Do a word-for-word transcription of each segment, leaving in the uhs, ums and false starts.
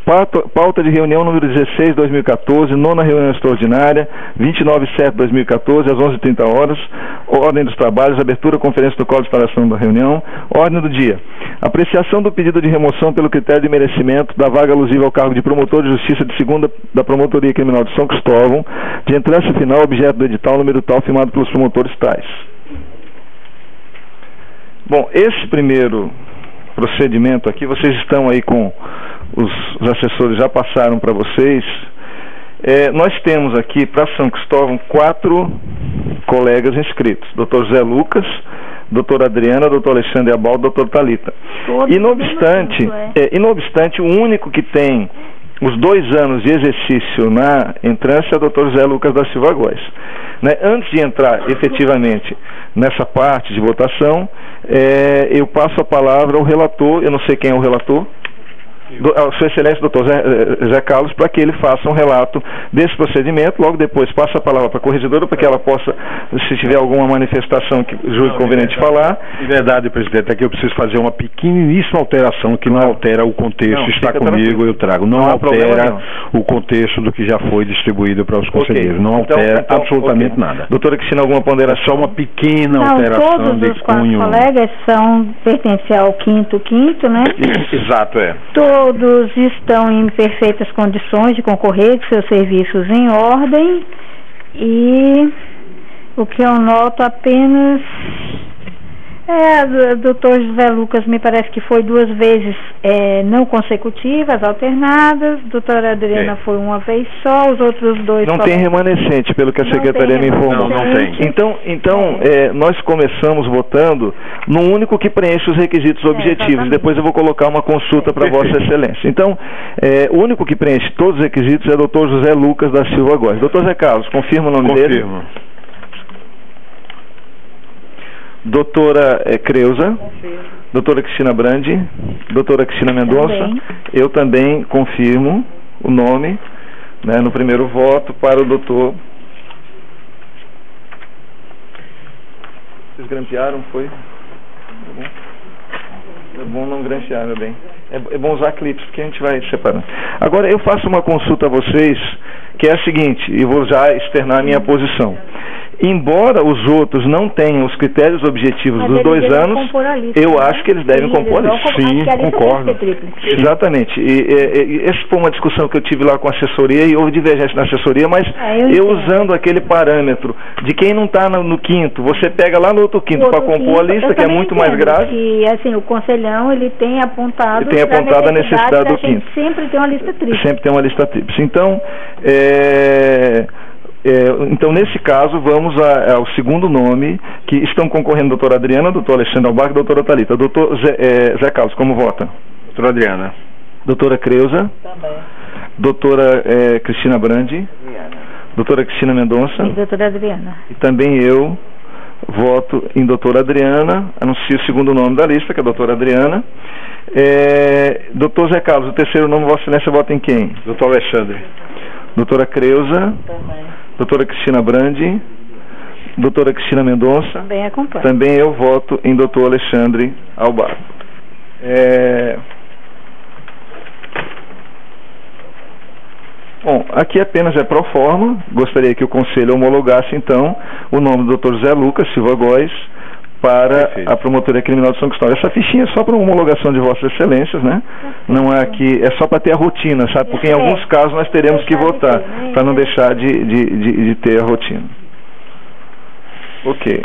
Pauta, pauta de reunião número dezesseis, dois mil e quatorze, nona reunião extraordinária, vinte e nove de setembro de dois mil e quatorze, às onze e trinta horas, ordem dos trabalhos, abertura, conferência do qual de instalação da reunião, ordem do dia. Apreciação do pedido de remoção pelo critério de merecimento da vaga alusiva ao cargo de promotor de justiça de segunda da Promotoria Criminal de São Cristóvão, de entrância final, objeto do edital, número tal, firmado pelos promotores tais. Bom, esse primeiro procedimento aqui, vocês estão aí com os, os assessores, já passaram para vocês. É, nós temos aqui para São Cristóvão quatro colegas inscritos: doutor José Lucas, doutora Adriana, doutor Alexandre Abaldo, doutor Talita. E não obstante, é, e não obstante, o único que tem os dois anos de exercício na entrância é o doutor José Lucas da Silva Góes. Né? Antes de entrar efetivamente nessa parte de votação, é, eu passo a palavra ao relator, eu não sei quem é o relator, do, a Sua Excelência, doutor Zé, Zé Carlos, para que ele faça um relato desse procedimento. Logo depois passa a palavra para a corregedora, para que ela possa, se tiver alguma manifestação que julgue conveniente falar. Em verdade, presidente, é que eu preciso fazer uma pequeníssima alteração que não altera o contexto. Não, está comigo, tranquilo. Eu trago. Não, não altera o contexto do que já foi distribuído para os conselheiros. Okay. Não altera então, então, absolutamente okay. nada. Doutora Cristina, alguma ponderação? É só uma pequena não, alteração todos de os quatro cunho. colegas são, pertencem ao quinto quinto, né? Exato, é. Todos estão em perfeitas condições de concorrer, com seus serviços em ordem, e o que eu noto apenas é, o doutor José Lucas me parece que foi duas vezes é, não consecutivas, alternadas, doutora Adriana é. foi uma vez só, os outros dois... Não tem remanescente, pelo que a secretaria me informou. Não, não tem. Então, então é. É, nós começamos votando no único que preenche os requisitos objetivos, é, depois eu vou colocar uma consulta para Vossa Excelência. Então, é, o único que preenche todos os requisitos é o doutor José Lucas da Silva Góes. doutor Zé Carlos, confirma o nome Confirmo. dele? Confirmo. Doutora é, Creuza, confirmo. Doutora Cristina Brandi, doutora Cristina Mendonça, também. Eu também confirmo o nome, né, no primeiro voto para o doutor. Vocês grampearam, foi? É bom, é bom não grampear, meu bem. É, é bom usar clipes, porque a gente vai separando. Agora, eu faço uma consulta a vocês, que é a seguinte, e vou já externar a minha posição. Embora os outros não tenham os critérios objetivos mas dos dois anos, lista, eu né? acho que eles devem Sim, compor a lista. Sim, concordo. Exatamente. E, e, e essa foi uma discussão que eu tive lá com a assessoria e houve divergência na assessoria, mas é, eu, eu usando aquele parâmetro de quem não está no, no quinto, você pega lá no outro quinto para compor quinto, a lista, que é muito mais grave. E assim, o conselhão ele tem apontado, ele tem apontado a necessidade do quinto. Sempre tem uma lista tríplice. Sempre tem uma lista tríplice. Então, é... É, então, nesse caso, vamos a, ao segundo nome, que estão concorrendo a doutora Adriana, doutor Alexandre Albac e doutora Talita. Doutor Zé, é, Zé Carlos, como vota? Doutora Adriana. Doutora Creuza. Também. Doutora é, Cristina Brandi. Adriana. Doutora Cristina Mendonça. E doutora Adriana. E também eu voto em doutora Adriana, anuncio o segundo nome da lista, que é a doutora Adriana. É, doutor Zé Carlos, o terceiro nome, Vossa Excelência, vota em quem? Doutor Alexandre. Doutora Creuza. Também. Doutora Cristina Brandi, doutora Cristina Mendonça, também acompanho. Também eu voto em doutor Alexandre Albac. É... Bom, aqui apenas é pro forma, gostaria que o Conselho homologasse então o nome do doutor José Lucas Silva Góes para Perfeito. A Promotoria Criminal de São Cristóvão. Essa fichinha é só para homologação de Vossas Excelências, né? Perfeito. Não é aqui, é só para ter a rotina, sabe? Porque em alguns casos nós teremos que votar, para não deixar de, de, de, de ter a rotina. Ok.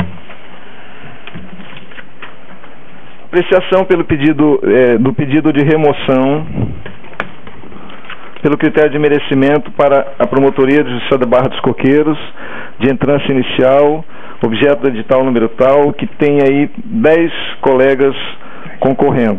Apreciação pelo pedido, é, do pedido de remoção pelo critério de merecimento para a Promotoria de Justiça da Barra dos Coqueiros, de entrância inicial, objeto do edital número tal, que tem aí dez colegas concorrendo.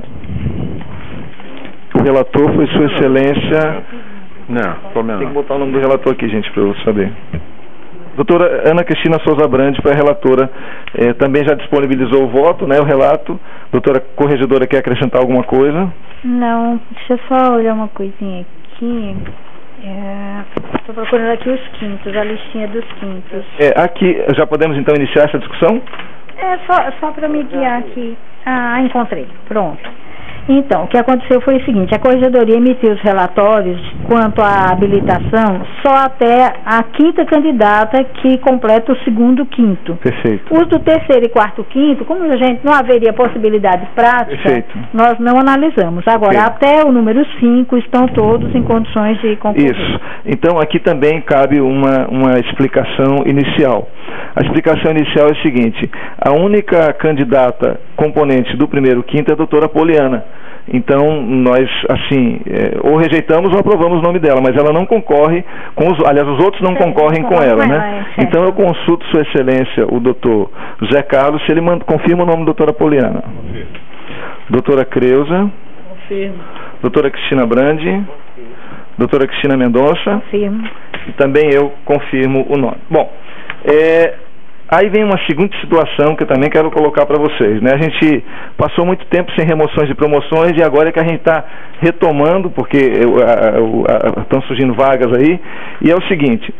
O relator foi Sua Excelência... Não, problema Tem que botar o nome do relator aqui, gente, para eu saber. Doutora Ana Cristina Souza Brandi foi a relatora, eh, também já disponibilizou o voto, né, o relato. Doutora corregedora, quer acrescentar alguma coisa? Não, deixa eu só olhar uma coisinha aqui. Estou é, procurando aqui os quintos, a listinha dos quintos. É, aqui, já podemos então iniciar essa discussão? É, só, só para me guiar aqui. Ah, encontrei, pronto. Então, o que aconteceu foi o seguinte, a Corregedoria emitiu os relatórios quanto à habilitação só até a quinta candidata que completa o segundo quinto. Perfeito. Os do terceiro e quarto quinto, como a gente não haveria possibilidade prática, Perfeito. nós não analisamos. Agora, Perfeito. até o número cinco estão todos em condições de concorrer. Isso. Então, aqui também cabe uma, uma explicação inicial. A explicação inicial é a seguinte, a única candidata componente do primeiro quinto é a doutora Poliana. Então, nós, assim, é, ou rejeitamos ou aprovamos o nome dela, mas ela não concorre com os... Aliás, os outros não Sim, concorrem com ela, né? É, então, eu consulto Sua Excelência, o doutor José Carlos, se ele manda, confirma o nome da doutora Poliana. Confirma. Doutora Creuza. Confirma. Doutora Cristina Brandi. Confirma. Doutora Cristina Mendonça. Confirma. E também eu confirmo o nome. Bom, é... aí vem uma seguinte situação que eu também quero colocar para vocês, né? A gente passou muito tempo sem remoções de promoções e agora é que a gente está retomando, porque estão surgindo vagas aí, e é o seguinte,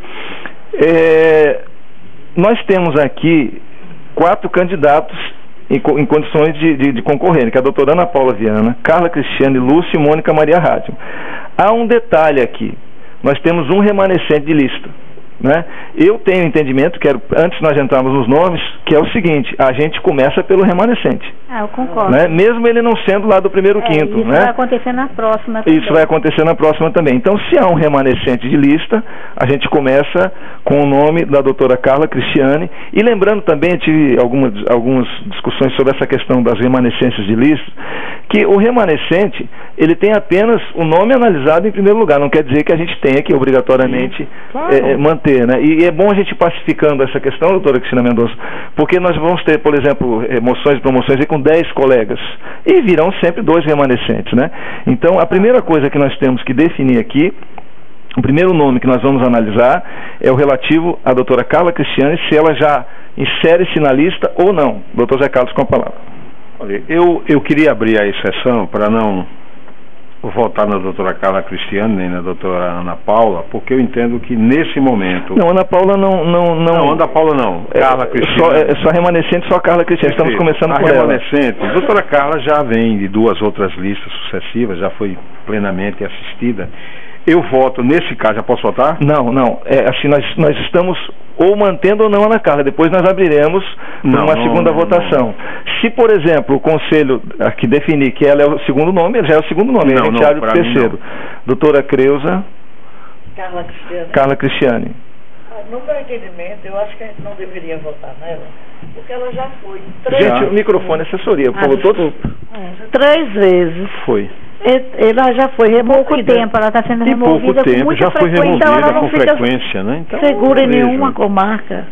é, nós temos aqui quatro candidatos em, em condições de, de, de concorrer, que é a doutora Ana Paula Viana, Carla Cristiane Lúcia e Mônica Maria Rádio. Há um detalhe aqui, nós temos um remanescente de lista. Né? Eu tenho entendimento, quero, antes nós entrarmos nos nomes, que é o seguinte, a gente começa pelo remanescente. Ah, eu concordo. Né? Mesmo ele não sendo lá do primeiro é, quinto. Isso né? vai acontecer na próxima também. Isso vai acontecer na próxima também. Então, se há um remanescente de lista, a gente começa com o nome da doutora Carla Cristiane. E lembrando também, eu tive algumas, algumas discussões sobre essa questão das remanescências de lista, que o remanescente, ele tem apenas o nome analisado em primeiro lugar. Não quer dizer que a gente tenha que obrigatoriamente Sim, claro. é, manter. Né? E é bom a gente ir pacificando essa questão, doutora Cristina Mendonça, porque nós vamos ter, por exemplo, moções e promoções aí com dez colegas, e virão sempre dois remanescentes, né? Então, a primeira coisa que nós temos que definir aqui, o primeiro nome que nós vamos analisar é o relativo à doutora Carla Cristiane, se ela já insere-se na lista ou não. Doutor Zé Carlos, com a palavra. Olha, eu, eu queria abrir a exceção para não votar na doutora Carla Cristiane nem na doutora Ana Paula, porque eu entendo que nesse momento... Não, Ana Paula não... Não, não, não Ana Paula não, é, Carla Cristiane. Só, é só remanescente, só Carla Cristiane, estamos começando a por remanescente, ela. A doutora Carla já vem de duas outras listas sucessivas, já foi plenamente assistida. Eu voto, nesse caso, já posso votar? Não, não, é assim, nós, nós estamos ou mantendo ou não a Ana Carla, depois nós abriremos não, uma não, segunda não, votação. Não. Se, por exemplo, o Conselho aqui definir que ela é o segundo nome, ele já é o segundo nome, não, a gente não, abre o terceiro. Doutora Creuza. Carla Cristiane. Carla Cristiane. No meu entendimento, eu acho que a gente não deveria votar nela, porque ela já foi três Gente, vezes. O microfone, assessoria, por favor, ah, todos. É, três vezes. Foi. Ela já foi removida. Pouco tempo, ela está sendo e removida pouco tempo, com muita já foi frequência. removida então, ela não com fica frequência, né? Então, segura em nenhuma comarca.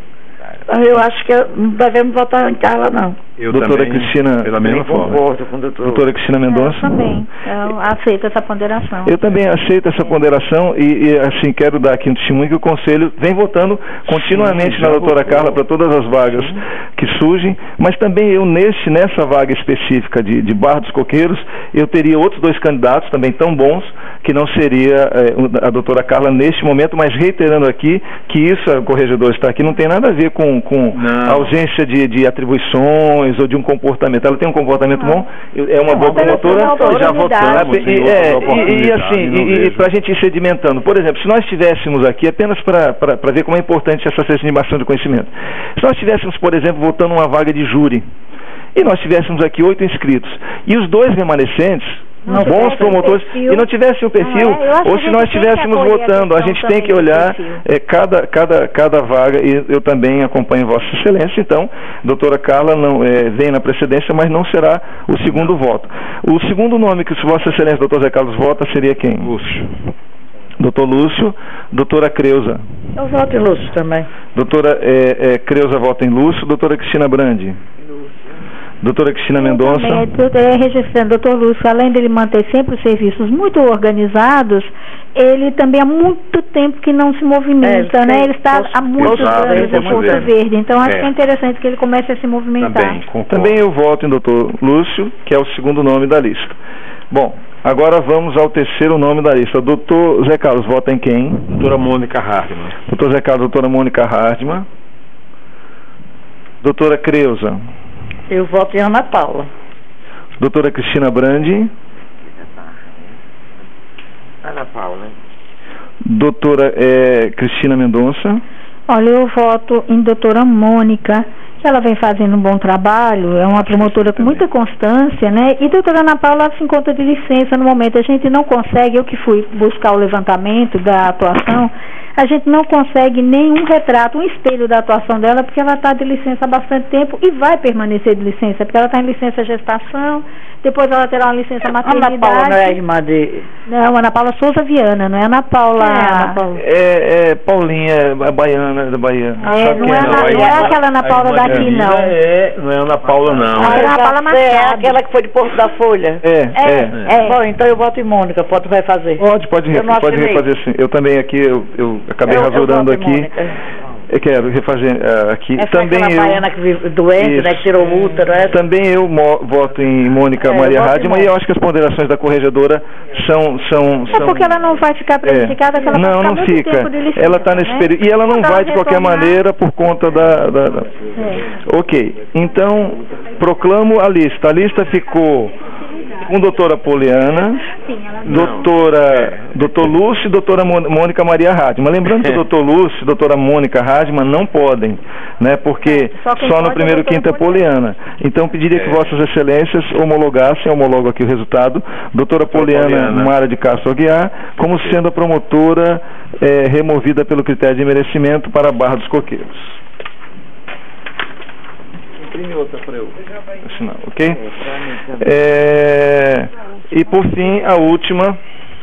Eu acho que não devemos votar em Carla, não. Eu doutora também, Cristina, pela mesma forma. Concordo com o doutor. Doutora Cristina Mendonça. Eu também. Eu aceito essa ponderação. Eu também aceito essa ponderação e, e assim, quero dar aqui um testemunho que o Conselho vem votando continuamente Sim, na doutora votou. Carla para todas as vagas Sim. que surgem, mas também eu, nesse, nessa vaga específica de, de Barra dos Coqueiros, eu teria outros dois candidatos também tão bons, que não seria é, a doutora Carla neste momento, mas reiterando aqui que isso, o corregedor está aqui, não tem nada a ver com, com a ausência de, de atribuições ou de um comportamento. Ela tem um comportamento ah. bom, é uma é, boa promotora. Já votamos em e, é, e, e assim, e, e para a gente ir sedimentando, por exemplo, se nós tivéssemos aqui, apenas para ver como é importante essa sedimentation de conhecimento, se nós tivéssemos, por exemplo, votando uma vaga de júri, e nós tivéssemos aqui oito inscritos, e os dois remanescentes, não bons promotores, e não tivesse o perfil, não, é, ou se nós estivéssemos votando, a, a gente tem que olhar é, cada, cada, cada vaga, e eu também acompanho Vossa Excelência, então, doutora Carla não, é, vem na precedência, mas não será o segundo voto. O segundo nome que Vossa Excelência, doutor Zé Carlos, vota seria quem? Lúcio. Doutor Lúcio, doutora Creuza. Eu voto em Lúcio também. Doutora é, é, Creuza vota em Lúcio, doutora Cristina Brandi. Doutora Cristina Mendonça. É, registrando, doutor Lúcio, além dele manter sempre os serviços muito organizados, ele também há muito tempo que não se movimenta, é, né? Ele está há muitos anos no Porto Verde, então acho é. que é interessante que ele comece a se movimentar. Também, também eu voto em doutor Lúcio, que é o segundo nome da lista. Bom, agora vamos ao terceiro nome da lista. Doutor Zé Carlos, vota em quem? Doutora Mônica Hardman. Doutor Zé Carlos, doutora Mônica Hardman. Doutora Creuza. Eu voto em Ana Paula. Doutora Cristina Brandi. Ana Paula. Doutora é, Cristina Mendonça. Olha, eu voto em doutora Mônica, que ela vem fazendo um bom trabalho, é uma promotora com muita constância, né? E doutora Ana Paula se encontra de licença no momento. A gente não consegue, eu que fui buscar o levantamento da atuação, a gente não consegue nenhum retrato, um espelho da atuação dela, porque ela está de licença há bastante tempo e vai permanecer de licença, porque ela está em licença gestação, depois ela terá uma licença maternidade. Ana Paula não é a irmã de... Não, Ana Paula Souza Viana, não é Ana Paula... É, Ana Paula. É, é Paulinha, é baiana, da Bahia. É, não, é, Ana, não é aquela Ana Paula daqui, não. É, não é Ana Paula, não. Ah, é Ana Paula Machado. É aquela que foi de Porto da Folha. É, É, é. é. Bom, então eu voto em Mônica, pode vai fazer. Pode, pode, Eu não pode assinei. refazer sim. Eu também aqui, eu, eu acabei Eu- eu rasurando voto em aqui. Mônica. Eu quero refazer uh, aqui. Essa Também é aquela eu. baiana que vive doente, Isso. né, que tirou o útero, é? Também eu mo- voto em Mônica É, Maria eu voto em Radman e eu Mônica. acho que as ponderações da corregedora são... são, É são porque ela não vai ficar prejudicada, que ela vai não, ficar não muito fica. tempo de licença, Ela está nesse né? período. E ela não Quando vai ela de qualquer retornar- maneira por conta da... da, da... É. Ok. Então, proclamo a lista. A lista ficou com doutora Poliana, doutora, doutor Lúcio e doutora Mon- Mônica Maria Radman. Lembrando que o doutor Lúcio e doutora Mônica Radman não podem, né? Porque Só quem só no pode é a primeiro doutora quinto é Poliana. Então, pediria que vossas excelências homologassem, homologo aqui o resultado, doutora Poliana, Poliana. Mara de Castro Aguiar, como sendo a promotora eh, removida pelo critério de merecimento para a Barra dos Coqueiros. Imprime outra para eu assinar, ok? É, e por fim, a última.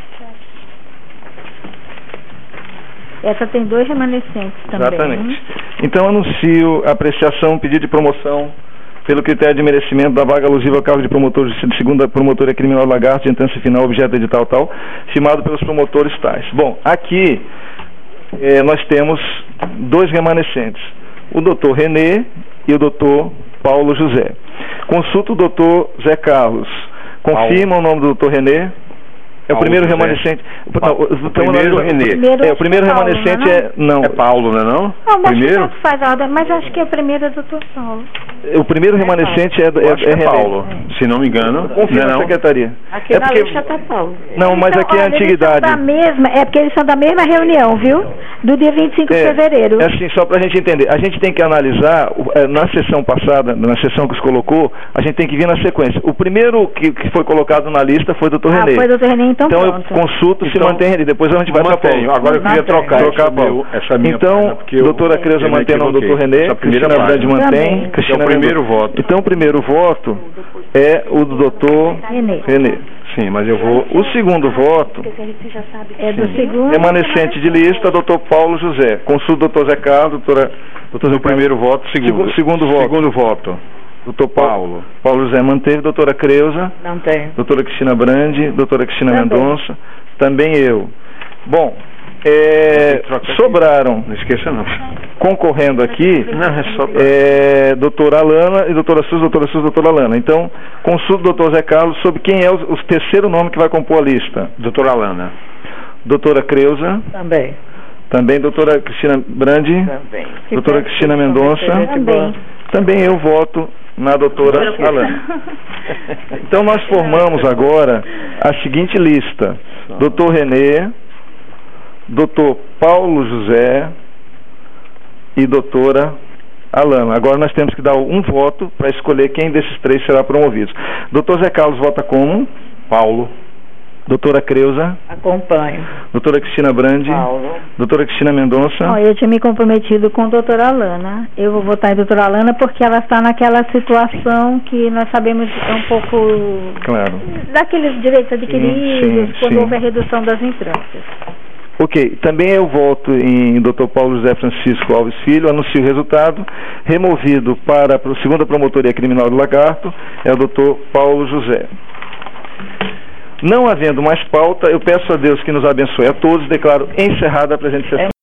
Essa tem dois remanescentes também. Exatamente. Então anuncio a apreciação, pedido de promoção pelo critério de merecimento da vaga alusiva ao cargo de promotor de segunda promotoria criminal Lagarto de instância final, objeto edital tal, firmado pelos promotores tais. Bom, aqui eh, nós temos dois remanescentes, o doutor Renê e o doutor Paulo José. Consulta o doutor Zé Carlos. Confirma Paulo. O nome do doutor Renê. É o Paulo primeiro José. remanescente. Não, o, o primeiro o, Renê. Primeiro é, o primeiro Paulo, remanescente não é? é. Não, É Paulo, não é não? Não, mas Primeiro? tanto faz a ordem, mas acho que a primeira é doutor Paulo. o primeiro remanescente é, é, Eu acho que é é Renê. Paulo. Se não me engano. Confirma não é a não? secretaria. Aqui É na porque- lista tá Paulo. Não, mas Então, aqui é a olha, eles antiguidade. são da mesma, é porque eles são da mesma reunião, viu? Do dia vinte e cinco de É, fevereiro. é assim, só para a gente entender. A gente tem que analisar, o- eh, na sessão passada, na sessão que se colocou, a gente tem que vir na sequência. O primeiro que, que foi colocado na lista foi o doutor Ah, Renê. foi doutor Renê, então Então eu pronto. consulto se Então, mantém Renê. Depois a gente vai para Mantenho. Paulo. Agora eu queria Mantém. trocar, Trocar esse Paulo. meu- essa minha Então, página, porque eu- doutora Creuza eu me mantém o nome do doutor equivoquei. Renê, Essa primeira Cristina Brandi página. mantém, Também. Cristina É o primeiro Mendonça. voto. Então o primeiro voto é o do doutor Renê. Renê. Sim, mas eu vou... O segundo voto, É do segundo. remanescente de lista, doutor Paulo José. Consulta o doutor Zé Carlos, doutora... doutor O primeiro voto, segundo. Segundo, segundo voto. Segundo voto. Doutor Paulo. Paulo. Paulo José manteve, doutora Creuza, Não tem. doutora Cristina Brandi, doutora Cristina Também. Mendonça, também eu. Bom, é, Troca aqui. sobraram, Não esqueça não. concorrendo aqui, Não, é só pra... é, doutora Alana e doutora Sus, doutora Sus, doutora Alana. Então, consulta o doutor Zé Carlos sobre quem é o, o terceiro nome que vai compor a lista. Doutora Alana. Doutora Creuza, Também. também doutora Cristina Brandi, Também. doutora Cristina Mendonça, Também. também eu voto na doutora Alana. Então nós formamos agora a seguinte lista: doutor Renê, doutor Paulo José e doutora Alana. Agora nós temos que dar um voto para escolher quem desses três será promovido. doutor Zé Carlos vota como? Paulo. Doutora Creuza, Acompanho. doutora Cristina Brandi, Paulo. doutora Cristina Mendonça. Ó, eu tinha me comprometido com a doutora Alana. Eu vou votar em doutora Alana porque ela está naquela situação que nós sabemos é um pouco Claro. daqueles direitos adquiridos, sim, quando sim. houve a redução das entrâncias. Ok, também eu voto em doutor Paulo José Francisco Alves Filho, anuncio o resultado. Removido para a segunda promotoria criminal do Lagarto é o doutor Paulo José. Não havendo mais pauta, eu peço a Deus que nos abençoe a todos, declaro encerrada a presente sessão.